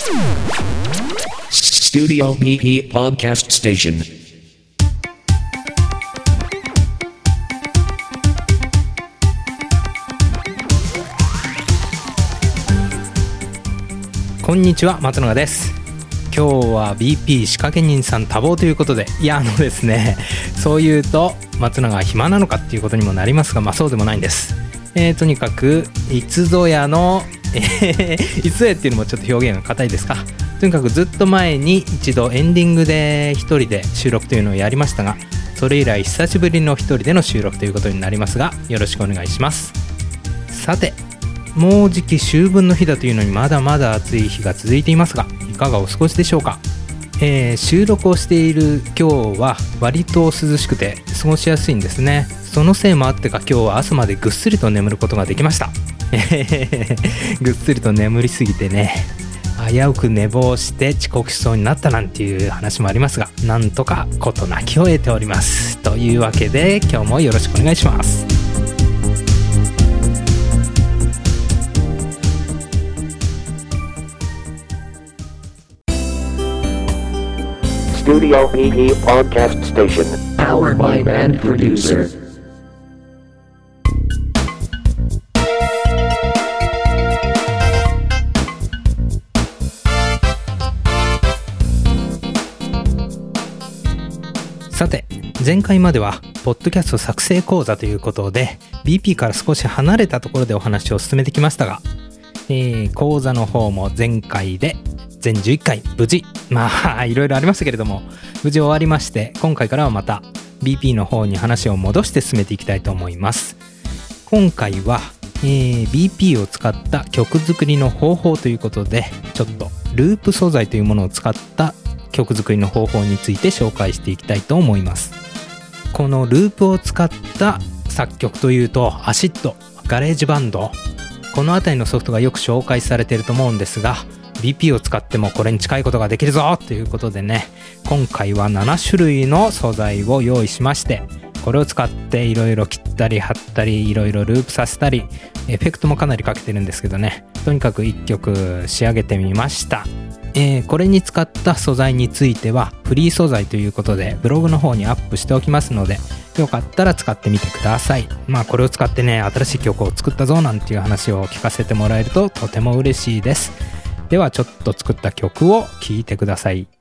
Studio BP Podcast Station. こんにちは、松永です。今日は BP 仕掛け人さん多忙ということで、ですね、そう言うと松永は暇なのかっていうことにもなりますが、そうでもないんです。とにかくいつぞやのいつぞやっていうのもちょっと表現が硬いですか。とにかくずっと前に一度エンディングで一人で収録というのをやりましたが、それ以来久しぶりの一人での収録ということになりますが、よろしくお願いします。さて、もうじき秋分の日だというのにまだまだ暑い日が続いていますが、いかがお過ごしでしょうか。収録をしている今日は割と涼しくて過ごしやすいんですね。そのせいもあってか、今日は朝までぐっすりと眠ることができましたぐっすりと眠りすぎてね、危うく寝坊して遅刻しそうになったなんていう話もありますが、なんとか事なきを得ております。というわけで今日もよろしくお願いします。 Studio BP Podcast Station. Powered by Band Producer. さて、前回まではポッドキャスト作成講座ということで BP から少し離れたところでお話を進めてきましたが、講座の方も前回で全11回無事、いろいろありましたけれども無事終わりまして、今回からはまた BP の方に話を戻して進めていきたいと思います。今回は、BP を使った曲作りの方法ということで、ちょっとループ素材というものを使った曲作りの方法について紹介していきたいと思います。このループを使った作曲というと、アシッド、ガレージバンド、このあたりのソフトがよく紹介されていると思うんですが、BP を使ってもこれに近いことができるぞということでね、今回は7種類の素材を用意しまして、これを使っていろいろ切ったり貼ったり、いろいろループさせたり、エフェクトもかなりかけてるんですけどね、とにかく1曲仕上げてみました。これに使った素材についてはフリー素材ということでブログの方にアップしておきますので、よかったら使ってみてください。これを使ってね、新しい曲を作ったぞなんていう話を聞かせてもらえるととても嬉しいです。ではちょっと作った曲を聴いてください。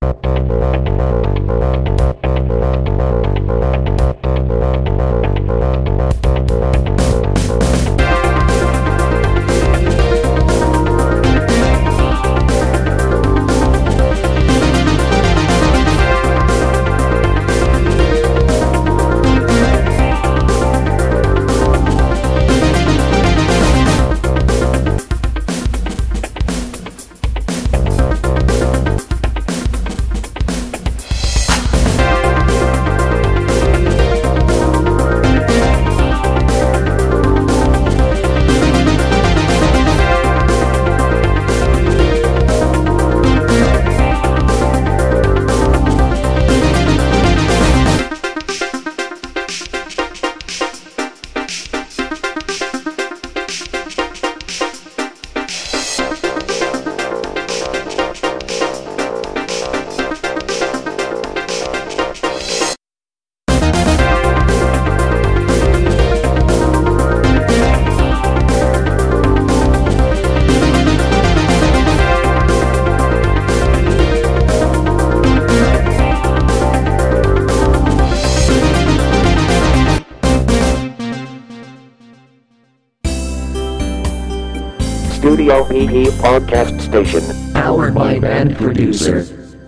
Studio BP Podcast Station. Powered by Band Producer.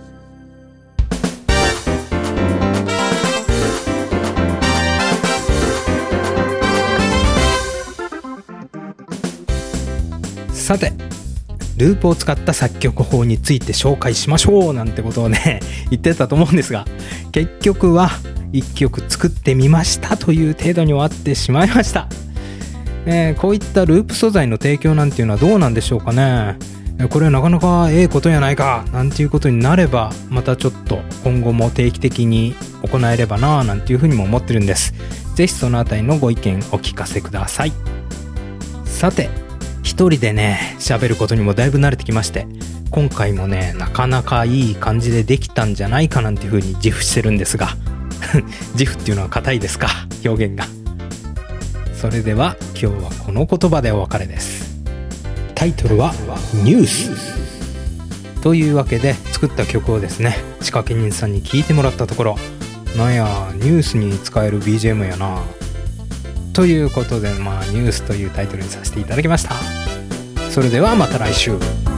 さて、ループを使った作曲法について紹介しましょうなんてことをね言ってたと思うんですが、結局は1曲作ってみましたという程度に終わってしまいました。こういったループ素材の提供なんていうのはどうなんでしょうかね。これはなかなかことやないかなんていうことになれば、またちょっと今後も定期的に行えればななんていうふうにも思ってるんです。ぜひそのあたりのご意見お聞かせください。さて、一人でね喋ることにもだいぶ慣れてきまして、 今回もねなかなかいい感じでできたんじゃないかなんていう風に自負してるんですが自負っていうのは硬いですか、表現が。それでは今日はこの言葉でお別れです。タイトルはニュースというわけで、作った曲をですね仕掛け人さんに聞いてもらったところ、なんやニュースに使える BGM やなということで、ニュースというタイトルにさせていただきました。それではまた来週。